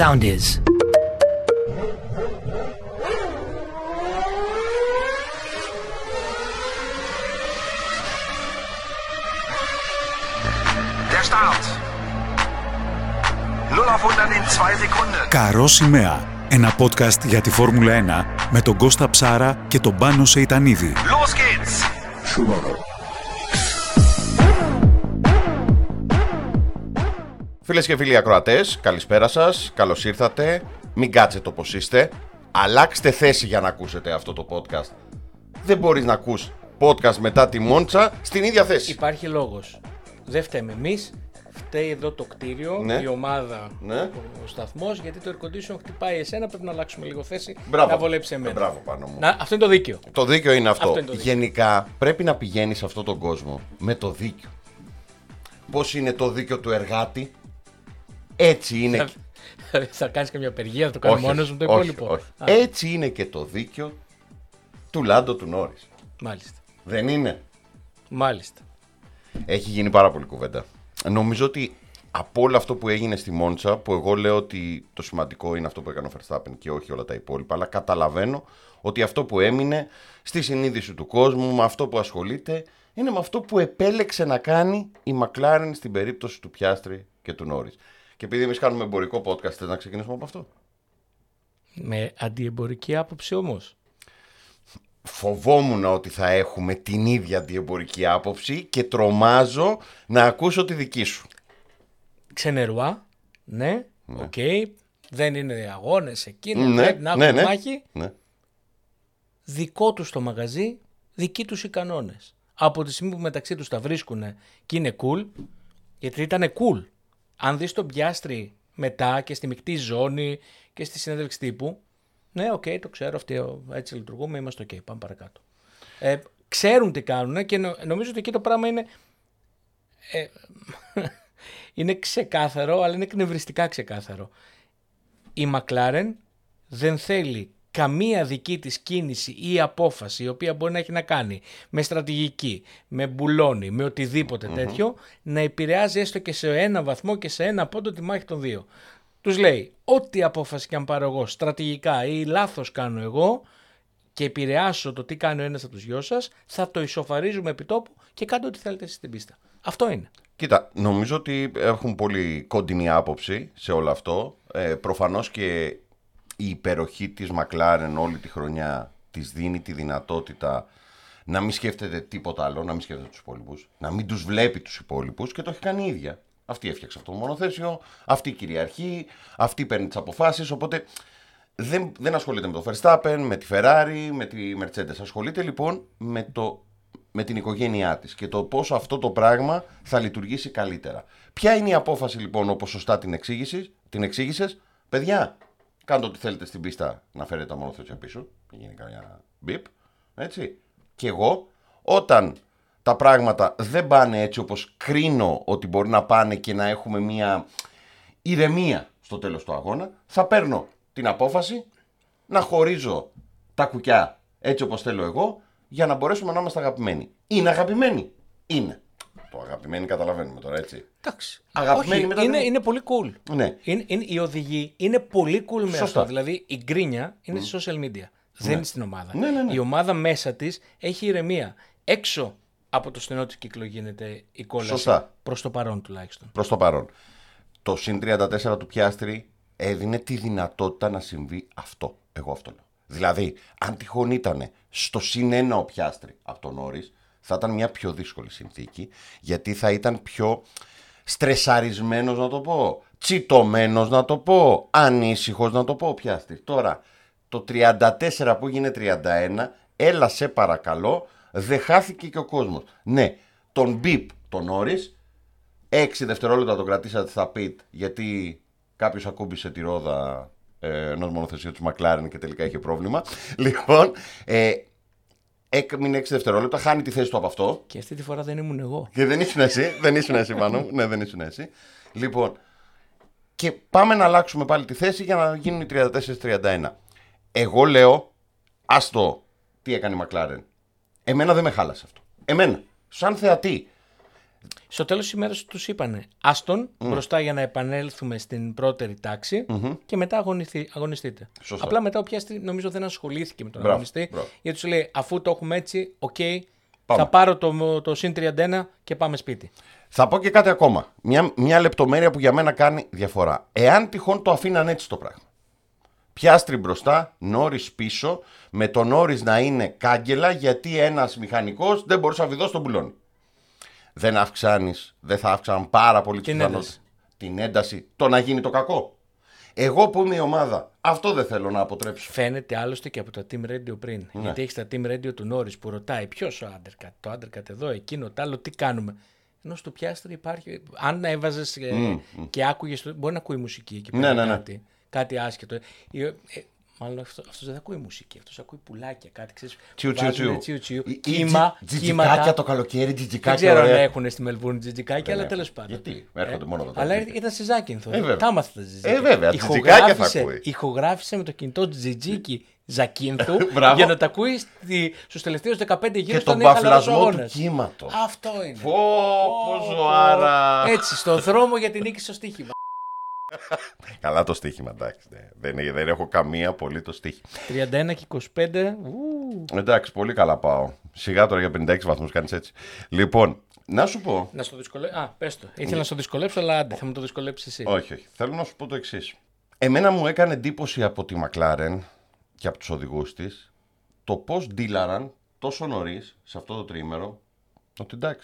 sound is. Der Start. 0 auf 100 in 2 Sekunden. Καρό Σημαία. Ένα podcast για τη Φόρμουλα 1 με τον Κώστα Ψάρα και τον Πάνο Σεϊτανίδη. Los geht's. Φίλες και φίλοι ακροατές, καλησπέρα σας, καλώς ήρθατε. Μην κάτσετε όπως είστε. Αλλάξτε θέση για να ακούσετε αυτό το podcast. Δεν μπορείς να ακούς podcast μετά τη Μόντσα στην ίδια θέση. Υπάρχει λόγος. Δεν φταίμε εμείς. Φταίει εδώ το κτίριο, Ναι. η ομάδα, Ναι. ο σταθμός, γιατί το air condition χτυπάει εσένα. Πρέπει να αλλάξουμε λίγο θέση. Μπράβο. Να βολέψει εμένα. Μπράβο πάνω μου. Αυτό είναι το δίκαιο. Το δίκαιο είναι αυτό. Αυτό είναι το δίκαιο. Γενικά πρέπει να πηγαίνεις σε αυτόν τον κόσμο με το δίκαιο. Πώς είναι το δίκαιο του εργάτη, έτσι είναι. Θα κάνεις καμιά απεργία, θα το κάνω μόνος μου το υπόλοιπο. όχι. Έτσι είναι και το δίκαιο του Λάντο του Νόρις. Μάλιστα. Δεν είναι? Μάλιστα. Έχει γίνει πάρα πολύ κουβέντα. Νομίζω ότι από όλο αυτό που έγινε στη Μόντσα, που εγώ λέω ότι το σημαντικό είναι αυτό που έκανε ο Verstappen και όχι όλα τα υπόλοιπα, αλλά καταλαβαίνω ότι αυτό που έμεινε στη συνείδηση του κόσμου, με αυτό που ασχολείται, είναι με αυτό που επέλεξε να κάνει η McLaren στην περίπτωση του Πιάστρι και του Νόρις. Και επειδή εμείς κάνουμε εμπορικό podcast, θες να ξεκινήσουμε από αυτό? Με αντιεμπορική άποψη όμως. Φοβόμουν ότι θα έχουμε την ίδια αντιεμπορική άποψη και τρομάζω να ακούσω τη δική σου. Ξενερουά, ναι, οκ. Δεν είναι αγώνες εκείνο, Ναι, πρέπει να έχουν ναι. μάχη. Ναι. Δικό τους το μαγαζί, δικοί τους οι κανόνες. Από τη στιγμή που μεταξύ τους τα βρίσκουν και είναι cool, γιατί ήταν cool. Αν δεις τον Πιάστρι μετά και στη μεικτή ζώνη και στη συνέντευξη τύπου, ναι, οκ, το ξέρω, έτσι λειτουργούμε, είμαστε οκ, πάμε παρακάτω. Ξέρουν τι κάνουν και νομίζω ότι εκεί το πράγμα είναι... είναι ξεκάθαρο, αλλά είναι εκνευριστικά ξεκάθαρο. Η McLaren δεν θέλει καμία δική της κίνηση ή απόφαση η οποία μπορεί να έχει να κάνει με στρατηγική, με μπουλόνι, με οτιδήποτε τέτοιο, να επηρεάζει έστω και σε ένα βαθμό και σε ένα πόντο τη μάχη των δύο. Τους λέει, ό,τι απόφαση και αν πάρω εγώ στρατηγικά ή λάθος κάνω εγώ και επηρεάσω το τι κάνει ο ένας από τους δυο σας, θα το ισοφαρίζουμε επί τόπου και κάντε ό,τι θέλετε εσείς στην πίστα. Αυτό είναι. Κοίτα, νομίζω ότι έχουν πολύ κοντινή άποψη σε όλο αυτό. Προφανώς και η υπεροχή της McLaren όλη τη χρονιά της δίνει τη δυνατότητα να μην σκέφτεται τίποτα άλλο, να μην σκέφτεται τους υπόλοιπους, να μην τους βλέπει τους υπόλοιπους και το έχει κάνει η ίδια. Αυτή έφτιαξε αυτό το μονοθέσιο, αυτή κυριαρχεί, αυτή παίρνει τις αποφάσεις, οπότε δεν ασχολείται με το Verstappen, με τη Ferrari, με τη Mercedes. Ασχολείται λοιπόν με την οικογένειά της και το πώς αυτό το πράγμα θα λειτουργήσει καλύτερα. Ποια είναι η απόφαση λοιπόν, όπως σωστά την εξήγησες? Παιδιά, κάντε ό,τι θέλετε στην πίστα να φέρετε τα μονοθέσια πίσω, γίνει καμιά μπιπ, έτσι. Και εγώ, όταν τα πράγματα δεν πάνε έτσι όπως κρίνω ότι μπορεί να πάνε και να έχουμε μια ηρεμία στο τέλος του αγώνα, θα παίρνω την απόφαση να χωρίζω τα κουκιά έτσι όπως θέλω εγώ, για να μπορέσουμε να είμαστε αγαπημένοι. Είναι αγαπημένοι? Είναι. Το αγαπημένοι καταλαβαίνουμε τώρα, έτσι. Εντάξει. Αγαπημένοι μετά είναι πολύ cool. Ναι. Οι οδηγοί είναι πολύ cool με Σωστά. αυτό. Δηλαδή η γκρίνια είναι στη social media. Δεν είναι στην ομάδα. Ναι. Η ομάδα μέσα της έχει ηρεμία. Έξω από το στενό της κύκλο γίνεται η κόλαση. Σωστά. Προς το παρόν τουλάχιστον. Προς το παρόν. Το συν 34 του Πιάστρι έδινε τη δυνατότητα να συμβεί αυτό. Εγώ αυτό λέω. Δηλαδή, αν τυχόν ήταν στο συν 1 ο Πιάστρι από τον Νόρις, θα ήταν μια πιο δύσκολη συνθήκη, γιατί θα ήταν πιο στρεσαρισμένος να το πω, τσιτωμένος να το πω, ανήσυχος να το πω ο Πιάστρι. Τώρα, το 34 που έγινε 31, έλα σε παρακαλώ, δεν χάθηκε και ο κόσμος. Ναι, τον μπιπ τον Νόρις, 6 δευτερόλεπτα τον κρατήσατε στα pit, γιατί κάποιος ακούμπησε τη ρόδα ενός μονοθεσίου της McLaren και τελικά είχε πρόβλημα. Λοιπόν, έμεινε 6 δευτερόλεπτα, χάνει τη θέση του από αυτό. Και αυτή τη φορά δεν ήμουν εγώ. Και δεν ήσουν εσύ πάνω μου. Ναι, δεν ήσουν εσύ. Λοιπόν, και πάμε να αλλάξουμε πάλι τη θέση για να γίνουν οι 34-31. Εγώ λέω, άστο τι έκανε η McLaren. Εμένα δεν με χάλασε αυτό. Εμένα, σαν θεατή. Στο τέλος της ημέρας τους είπανε άστον μπροστά για να επανέλθουμε στην πρώτερη τάξη και μετά αγωνιστείτε. Σωστά. Απλά μετά ο Πιάστρη νομίζω δεν ασχολήθηκε με τον Μπράβο, αγωνιστή, μπράβο. γιατί του λέει αφού το έχουμε έτσι, Πάμε. θα πάρω το συν 31 και πάμε σπίτι. Θα πω και κάτι ακόμα. Μια λεπτομέρεια που για μένα κάνει διαφορά. Εάν τυχόν το αφήναν έτσι το πράγμα. Πιάστρη μπροστά, Νόρις πίσω, με τον Νόρις να είναι κάγκελα γιατί ένας μηχανικός δεν μπορούσε να βιδώσει τον πουλώνι. Δεν θα αύξαναν πάρα πολύ την ένταση, το να γίνει το κακό. Εγώ που είμαι η ομάδα, αυτό δεν θέλω να αποτρέψω. Φαίνεται άλλωστε και από το Team Radio πριν. Ναι. Γιατί έχει τα Team Radio του Νόρις που ρωτάει ποιος ο Undercut, το Undercut εδώ, εκείνο, το άλλο, τι κάνουμε. Ενώ στο Πιάστρη υπάρχει. Αν έβαζες και άκουγες. Μπορεί να ακούει μουσική εκεί πέρα. Κάτι άσχετο. Μάλλον αυτός δεν ακούει μουσική. Αυτός ακούει πουλάκια. Κάτι ξέρεις. Τσιου. Κύμα. Τζιτζικάκια το καλοκαίρι, τζιτζικάκια. Δεν ξέρω αν έχουν στη Μελβούρνη τζιτζικάκια, αλλά τέλος πάντων. Γιατί έρχονται μόνο τα Αλλά ήταν σε Ζάκυνθο. Τα άμαθε τα τζιτζικάκια. Βέβαια, τζιτζικάκια θα ακούει. Ηχογράφησε με το κινητό τζιτζίκι Ζακίνθου για να τα ακούει στους τελευταίους 15 γύρους. Και τον παφλασμό του κύματος. Αυτό είναι. Πόσο άρα. Έτσι, στο δρόμο για την νίκη στο στοίχημα. Καλά το στοίχημα, εντάξει. Δεν έχω καμία απολύτως στοίχημα. 31 και 25. Εντάξει, πολύ καλά πάω. Σιγά τώρα για 56 βαθμούς κάνεις έτσι. Λοιπόν, να σου πω. Να στο δυσκολέψω. Πες το. Ήθελα να στο δυσκολέψω, αλλά άντε, θα μου το δυσκολέψεις εσύ. Όχι. Θέλω να σου πω το εξής. Εμένα μου έκανε εντύπωση από τη McLaren και από τους οδηγούς της το πώς ντύλαραν τόσο νωρίς σε αυτό το τρίμερο ότι εντάξει.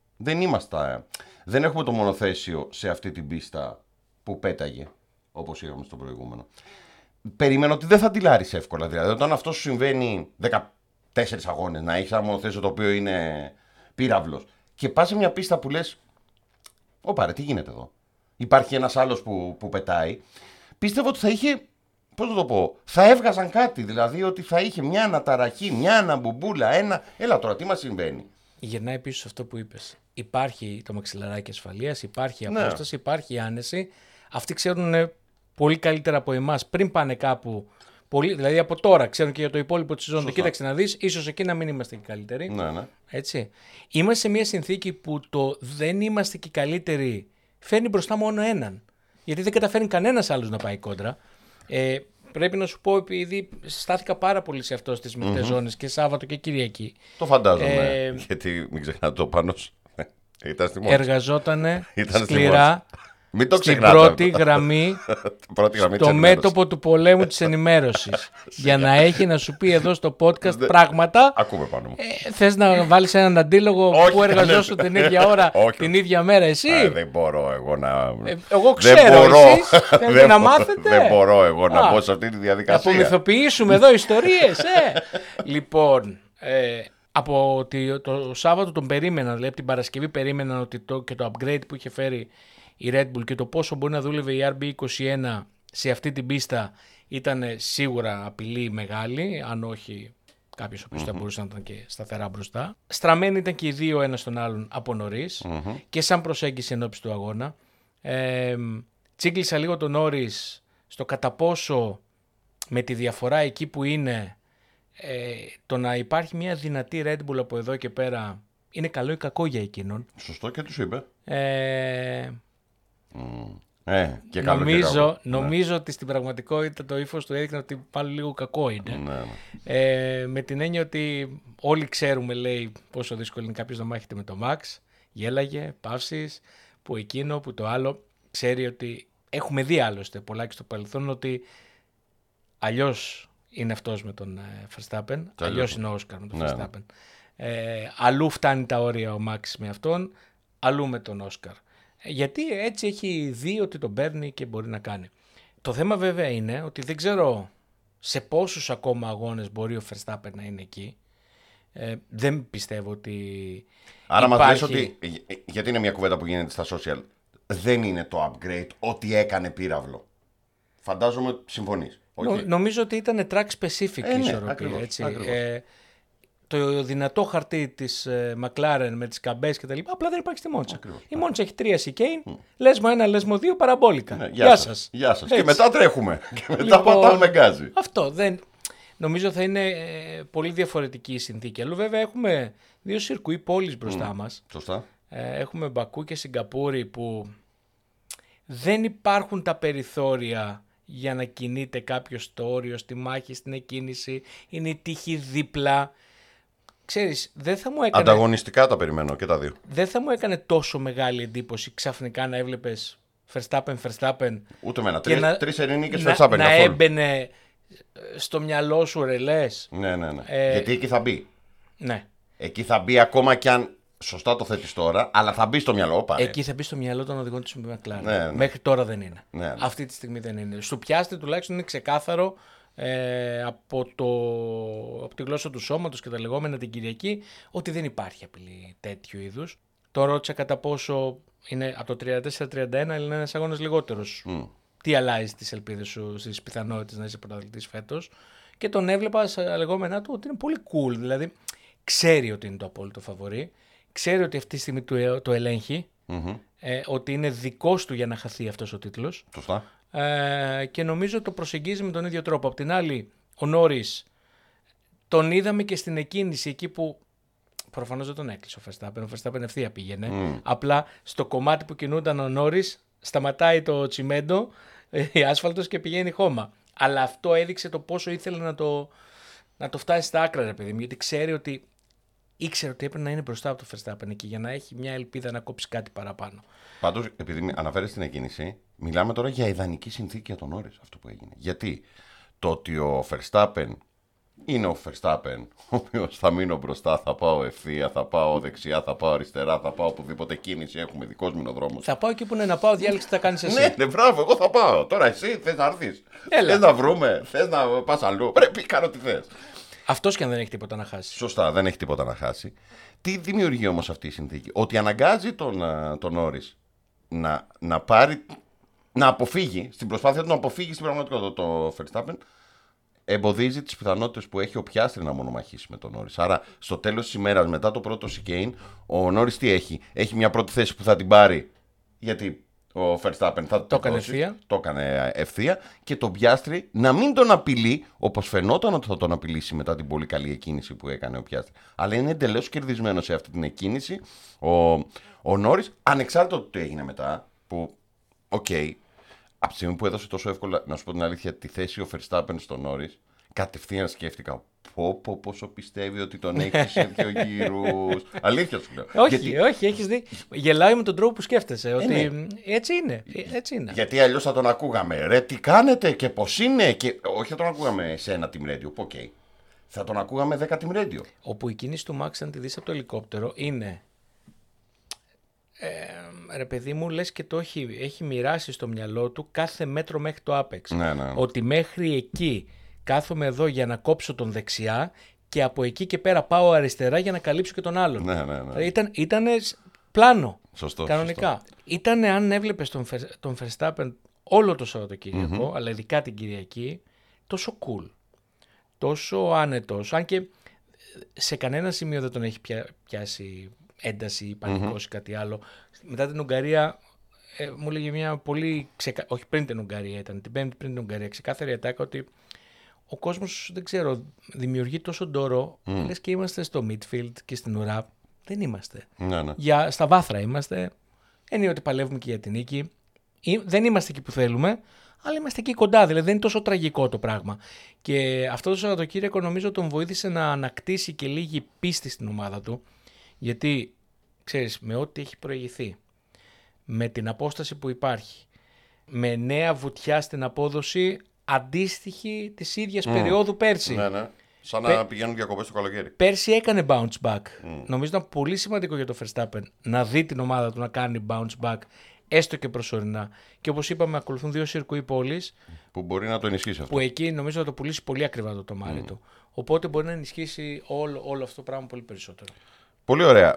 Δεν έχουμε το μονοθέσιο σε αυτή την πίστα που πέταγε, όπως είχαμε στο προηγούμενο. Περίμενα ότι δεν θα ντυλάρεις εύκολα. Δηλαδή, όταν αυτό σου συμβαίνει 14 αγώνες, να έχεις ένα μονοθέσιο το οποίο είναι πύραυλος και πας σε μια πίστα που λες, όπα ρε, τι γίνεται εδώ. Υπάρχει ένας άλλος που πετάει. Πίστευω ότι θα είχε, πώς να το πω, θα έβγαζαν κάτι. Δηλαδή ότι θα είχε μια αναταραχή, μια αναμπουμπούλα, έλα τώρα, τι μας συμβαίνει. Γυρνάει πίσω σε αυτό που είπες. Υπάρχει το μαξιλαράκι ασφαλείας, υπάρχει η απόσταση, υπάρχει η άνεση. Αυτοί ξέρουν πολύ καλύτερα από εμάς πριν πάνε κάπου. Δηλαδή από τώρα ξέρουν και για το υπόλοιπο τη σεζόν. Κοίταξε να δεις, ίσως εκεί να μην είμαστε και καλύτεροι. Ναι. Έτσι. Είμαστε σε μια συνθήκη που το δεν είμαστε και καλύτεροι φέρνει μπροστά μόνο έναν. Γιατί δεν καταφέρνει κανένας άλλος να πάει κόντρα. Πρέπει να σου πω, επειδή στάθηκα πάρα πολύ σε αυτό στις μεικτές ζώνες και Σάββατο και Κυριακή. Το φαντάζομαι. Γιατί μην ξεχνάτε το Πάνος. Εργαζότανε σκληρά. Στην πρώτη γραμμή, στο μέτωπο του πολέμου της ενημέρωσης. Για να έχει να σου πει εδώ στο podcast πράγματα. Ακούμε πάνω μου. Θες να βάλεις έναν αντίλογο που εργαζόσου την ίδια ώρα, την ίδια μέρα εσύ. Δεν μπορώ εγώ να. Εγώ ξέρω, εσείς θέλετε να μάθετε. Δεν μπορώ εγώ να μπω σε αυτή τη διαδικασία. Να απομυθοποιήσουμε εδώ ιστορίες. Λοιπόν, από το Σάββατο τον περίμεναν, δηλαδή την Παρασκευή περίμεναν ότι και το upgrade που είχε φέρει η Red Bull και το πόσο μπορεί να δούλευε η RB21 σε αυτή την πίστα ήταν σίγουρα απειλή μεγάλη, αν όχι κάποιος ο οποίος θα μπορούσε να ήταν και σταθερά μπροστά. Στραμμένοι ήταν και οι δύο ένας τον άλλον από νωρίς και σαν προσέγγιση ενόψει του αγώνα. Τσίγκλισα λίγο τον Νόρις στο κατά πόσο με τη διαφορά εκεί που είναι το να υπάρχει μια δυνατή Red Bull από εδώ και πέρα είναι καλό ή κακό για εκείνον. Σωστό και τους είπε. Και νομίζω ότι στην πραγματικότητα το ύφος του έδειχνε ότι πάλι λίγο κακό είναι. Με την έννοια ότι όλοι ξέρουμε, λέει, πόσο δύσκολο είναι κάποιος να μάχεται με το Max. Γέλαγε, παύσεις, που εκείνο, που το άλλο. Ξέρει ότι έχουμε δει άλλωστε πολλά και στο παρελθόν ότι αλλιώς είναι αυτός με τον Verstappen, αλλιώς είναι ο Όσκαρ με τον Verstappen. Αλλού φτάνει τα όρια ο Max με αυτόν, αλλού με τον Όσκαρ. Γιατί έτσι έχει δει ότι τον παίρνει και μπορεί να κάνει. Το θέμα βέβαια είναι ότι δεν ξέρω σε πόσους ακόμα αγώνες μπορεί ο Verstappen να είναι εκεί. Δεν πιστεύω ότι άρα μας λες ότι, γιατί είναι μια κουβέντα που γίνεται στα social, δεν είναι το upgrade ότι έκανε πύραυλο. Φαντάζομαι συμφωνείς. Νομίζω ότι ήταν track specific η ισορροπία. Το δυνατό χαρτί της McLaren με τις καμπές και τα λοιπά, απλά δεν υπάρχει στη Μόντσα. Η Μόντσα έχει 3 chicane, λες μου 1, λες μου 2 παραμπόλικα. Γεια σας. Γεια σας. Και μετά τρέχουμε. Και μετά πατάμε γκάζι. Αυτό νομίζω θα είναι πολύ διαφορετική η συνθήκη. Αλλού βέβαια έχουμε 2 σιρκουί πόλεις μπροστά μας. Σωστά. Έχουμε Μπακού και Σιγκαπούρη που δεν υπάρχουν τα περιθώρια για να κινείται κάποιος στο όριο, στη μάχη, στην εκκίνηση. Είναι η τύχη δίπλα. Ξέρεις, δεν θα μου έκανε... Ανταγωνιστικά τα περιμένω και τα δύο. Δεν θα μου έκανε τόσο μεγάλη εντύπωση ξαφνικά να έβλεπες Verstappen. Ούτε με και ένα. Τρεις Ελληνίκες Verstappen. Να έμπαινε στο μυαλό σου ρελές. Ναι. Γιατί εκεί θα μπει. Ναι. Εκεί θα μπει ακόμα κι αν σωστά το θέτεις τώρα, αλλά θα μπει στο μυαλό. Εκεί θα μπει στο μυαλό των οδηγών της McLaren. Ναι. Μέχρι τώρα δεν είναι. Ναι. Αυτή τη στιγμή δεν είναι. Στο πιάστη τουλάχιστον είναι ξεκάθαρο από τη γλώσσα του σώματος και τα λεγόμενα την Κυριακή ότι δεν υπάρχει απειλή τέτοιου είδους. Το ρώτησα κατά πόσο είναι από το 34-31 είναι ένας αγώνας λιγότερος. Τι αλλάζει τις ελπίδες σου, στις πιθανότητες να είσαι πρωταθλητής φέτος. Και τον έβλεπα στα λεγόμενά του ότι είναι πολύ cool. Δηλαδή ξέρει ότι είναι το απόλυτο φαβορί. Ξέρει ότι αυτή τη στιγμή το ελέγχει. Ότι είναι δικός του για να χαθεί αυτός ο τίτλος. Σωστά. Και νομίζω το προσεγγίζει με τον ίδιο τρόπο. Απ' την άλλη, ο Νόρις τον είδαμε και στην εκκίνηση εκεί που προφανώς δεν τον έκλεισε ο Verstappen. Ο Verstappen ευθεία πήγαινε. Απλά στο κομμάτι που κινούνταν ο Νόρις σταματάει το τσιμέντο, η άσφαλτος και πηγαίνει χώμα. Αλλά αυτό έδειξε το πόσο ήθελε να το φτάσει στα άκρα, ρε παιδί μου, γιατί ήξερε ότι έπρεπε να είναι μπροστά από το Verstappen εκεί για να έχει μια ελπίδα να κόψει κάτι παραπάνω. Πάντως, επειδή αναφέρεις την εκκίνηση, μιλάμε τώρα για ιδανική συνθήκη για τον Νόρις αυτό που έγινε. Γιατί το ότι ο Verstappen είναι ο Verstappen, ο οποίος θα μείνω μπροστά, θα πάω ευθεία, θα πάω δεξιά, θα πάω αριστερά, θα πάω οπουδήποτε κίνηση, έχουμε δικός μου δρόμος. Θα πάω εκεί που είναι να πάω, διάλεξη τι θα κάνεις εσύ. Ναι, μπράβο, εγώ θα πάω. Τώρα εσύ θες να έρθεις. Θες να βρούμε, θες να πας αλλού. Πρέπει, κάνω τι θες. Αυτός και αν δεν έχει τίποτα να χάσει. Σωστά, δεν έχει τίποτα να χάσει. Τι δημιουργεί όμως αυτή η συνθήκη? Ότι αναγκάζει τον Νόρις να πάρει, να αποφύγει, στην προσπάθεια του να αποφύγει στην πραγματικότητα το Verstappen, εμποδίζει τις πιθανότητες που έχει ο Πιάστρι να μονομαχήσει με τον Νόρις. Άρα, στο τέλος της ημέρας, μετά το πρώτο chicane, ο Νόρις τι έχει? Έχει μια πρώτη θέση που θα την πάρει, γιατί ο Verstappen θα το έκανε ευθεία, και τον Πιάστρι να μην τον απειλεί όπως φαινόταν ότι θα τον απειλήσει μετά την πολύ καλή εκκίνηση που έκανε ο Πιάστρι. Αλλά είναι εντελώς κερδισμένο σε αυτή την εκκίνηση ο Νόρις, ανεξάρτητα του τι έγινε μετά, που από τη στιγμή που έδωσε τόσο εύκολα, να σου πω την αλήθεια, τη θέση ο Verstappen στον Νόρις, κατευθείαν σκέφτηκα πόσο πιστεύει ότι τον έχει σε 2 γύρους. Αλήθεια σου λέω. Όχι, έχεις δει. Γελάει με τον τρόπο που σκέφτεσαι. Ότι έτσι είναι. Γιατί αλλιώς θα τον ακούγαμε. Ρε, τι κάνετε και πώς είναι. Και όχι, θα τον ακούγαμε σε ένα team radio. Θα τον ακούγαμε 10 team radio. Όπου η κίνηση του Max, αν τη δεις από το ελικόπτερο, είναι. Ρε παιδί μου, λες και το έχει μοιράσει στο μυαλό του κάθε μέτρο μέχρι το άπεξ. Ναι. Ότι μέχρι εκεί κάθομαι εδώ για να κόψω τον δεξιά και από εκεί και πέρα πάω αριστερά για να καλύψω και τον άλλον. Ναι. Ήταν πλάνο. Σωστό. Κανονικά. Ήταν, αν έβλεπες τον Verstappen όλο το Σαββατοκύριακο, αλλά ειδικά την Κυριακή, τόσο cool. Τόσο άνετος. Αν και σε κανένα σημείο δεν τον έχει πιάσει ένταση ή πανικός ή κάτι άλλο. Μετά την Ουγγαρία μου έλεγε μια πολύ όχι πριν την Ουγγαρία, ήταν την πέμπτη πριν την Ουγγαρία, ξεκάθαρη ατάκα ότι ο κόσμος, δεν ξέρω, δημιουργεί τόσο ντόρο, λες και είμαστε στο midfield και στην ουρά. Δεν είμαστε. Ναι. Στα βάθρα είμαστε. Είναι ότι παλεύουμε και για την νίκη. Δεν είμαστε εκεί που θέλουμε, αλλά είμαστε εκεί κοντά. Δηλαδή δεν είναι τόσο τραγικό το πράγμα. Και αυτό το Σαββατοκύριακο νομίζω τον βοήθησε να ανακτήσει και λίγη πίστη στην ομάδα του. Γιατί, ξέρεις, με ό,τι έχει προηγηθεί, με την απόσταση που υπάρχει, με νέα βουτιά στην απόδοση αντίστοιχη της ίδιας περίοδου πέρσι. Ναι. Σαν να πηγαίνουν διακοπές το καλοκαίρι. Πέρσι έκανε bounce back. Νομίζω ήταν πολύ σημαντικό για το Verstappen να δει την ομάδα του να κάνει bounce back, έστω και προσωρινά. Και όπως είπαμε, ακολουθούν 2 σιρκουί πόλεις που μπορεί να το ενισχύσει αυτό. Που εκεί νομίζω θα το πουλήσει πολύ ακριβά το τομάρι του. Οπότε μπορεί να ενισχύσει όλο αυτό το πράγμα πολύ περισσότερο. Πολύ ωραία.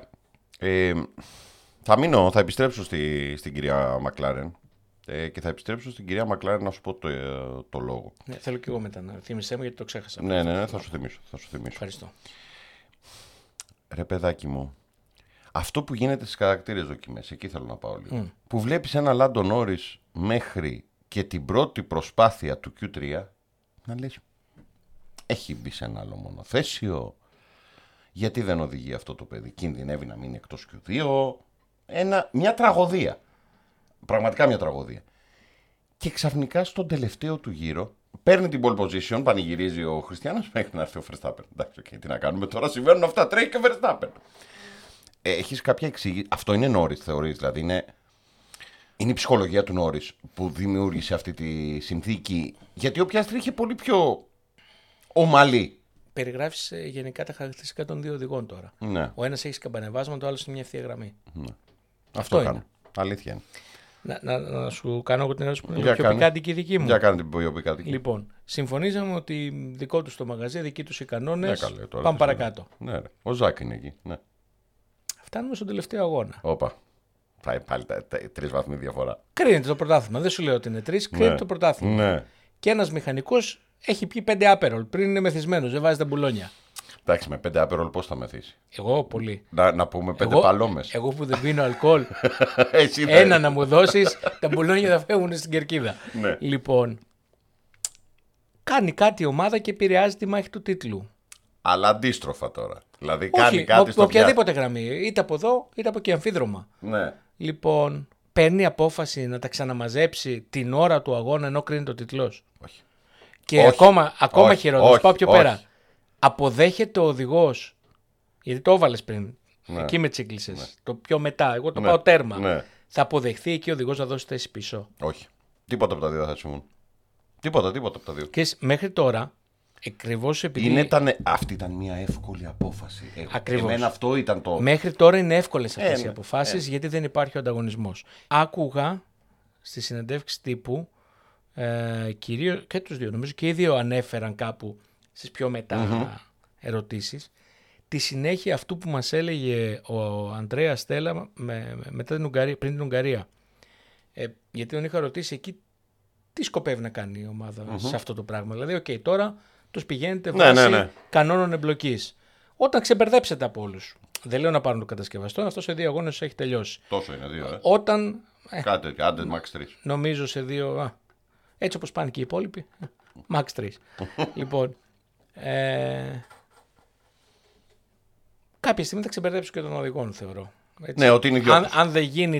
Θα επιστρέψω στην κυρία Μακλάρεν και θα επιστρέψω στην κυρία Μακλάρεν να σου πω το λόγο. Ναι, θέλω και εγώ μετά να θύμισέ μου γιατί το ξέχασα. Ναι, θα σου θυμίσω. Ευχαριστώ. Ρε παιδάκι μου, αυτό που γίνεται στις χαρακτήρες δοκιμές, εκεί θέλω να πάω λίγο. Που βλέπεις ένα Λάντο Νόρις μέχρι και την πρώτη προσπάθεια του Q3 να λες, έχει μπει σε ένα άλλο μονοθέσιο. Γιατί δεν οδηγεί αυτό το παιδί? Κινδυνεύει να μείνει εκτός Q2. μια τραγωδία. Πραγματικά μια τραγωδία. Και ξαφνικά στον τελευταίο του γύρο παίρνει την pole position, πανηγυρίζει ο Χριστιανός μέχρι να έρθει ο Verstappen. Εντάξει, okay, τι να κάνουμε τώρα, συμβαίνουν αυτά. Τρέχει και ο Verstappen. Έχεις κάποια εξήγηση? Αυτό είναι Norris, θεωρείς? Δηλαδή είναι η ψυχολογία του Norris που δημιούργησε αυτή τη συνθήκη? Γιατί ο Πιάστρι είχε πολύ πιο ομαλή. Περιγράφεις γενικά τα χαρακτηριστικά των δύο οδηγών τώρα. Ναι. Ο ένας έχει σκαμπανεβάσμα, το άλλο είναι μια ευθεία γραμμή. Ναι. Αυτό είναι. Αλήθεια είναι. Να σου κάνω εγώ την ερώτηση που είναι πιο πικάντικη η δική μου. Για κάνε την πιο πικάντικη. Λοιπόν, συμφωνήσαμε ότι δικό του το μαγαζί, δικοί του οι κανόνες. Πάμε παρακάτω. Ναι, ο Ζακ είναι εκεί. Ναι. Φτάνουμε στον τελευταίο αγώνα. Όπα. Πάει πάλι 3 βαθμοί διαφορά. Κρίνεται το πρωτάθλημα. Δεν σου λέω ότι είναι 3, κρίνεται το πρωτάθλημα. Ναι. Και ένας μηχανικός έχει πιει 5 άπερολ πριν είναι μεθυσμένος, δεν βάζει τα μπουλόνια. Εντάξει, με 5 άπερολ πώς θα μεθύσει? Εγώ πολύ. Να πούμε 5 παλόμες. Εγώ που δεν πίνω αλκοόλ, ένα να μου δώσεις, τα μπουλόνια θα φεύγουν στην κερκίδα. Ναι. Λοιπόν, κάνει κάτι η ομάδα και επηρεάζει τη μάχη του τίτλου. Αλλά αντίστροφα τώρα. Δηλαδή Όχι, κάνει κάτι στο οποιαδήποτε γραμμή, είτε από εδώ είτε από εκεί, αμφίδρομα. Ναι. Λοιπόν, παίρνει απόφαση να τα ξαναμαζέψει την ώρα του αγώνα ενώ κρίνει το τίτλος. Όχι. Και όχι. ακόμα χειρότερο, πάω πιο πέρα. Όχι. Αποδέχεται ο οδηγός, γιατί το έβαλες πριν, Ναι. εκεί με τσίγκλισες, ναι. Το πιο μετά, εγώ το Ναι. πάω τέρμα. Ναι. Θα αποδεχθεί εκεί ο οδηγός να δώσει θέση πίσω. Όχι. Τίποτα από τα δύο θα συμβούν. Τίποτα από τα δύο. Και μέχρι τώρα, ακριβώς επειδή. Αυτή ήταν μια εύκολη απόφαση. Ακριβώς. Εμένα αυτό ήταν το. Μέχρι τώρα είναι εύκολες αυτές οι ναι. αποφάσεις γιατί δεν υπάρχει ο ανταγωνισμός. Άκουγα στη συνεντεύξη τύπου κυρίως και τους δύο, νομίζω και οι δύο ανέφεραν κάπου στις πιο μετά ερωτήσεις τη συνέχεια αυτού που μας έλεγε ο Αντρέα Στέλλα μετά την Ουγγαρία, πριν την Ουγγαρία. Γιατί τον είχα ρωτήσει εκεί τι σκοπεύει να κάνει η ομάδα σε αυτό το πράγμα. Δηλαδή, τώρα τους πηγαίνετε βάσει κανόνων εμπλοκής. Όταν ξεμπερδέψετε από όλους. Δεν λέω να πάρουν το κατασκευαστό, αυτό σε 2 αγώνες έχει τελειώσει. Τόσο είναι 2. Όταν. Κάτι, άντε, max 3. Νομίζω σε 2. Έτσι όπως πάνε και οι υπόλοιποι. Max 3. Λοιπόν. Κάποια στιγμή θα ξεμπερδέψει και τον οδηγό, θεωρώ. Έτσι. Ναι, ότι είναι ιδιώτης. Αν δεν γίνει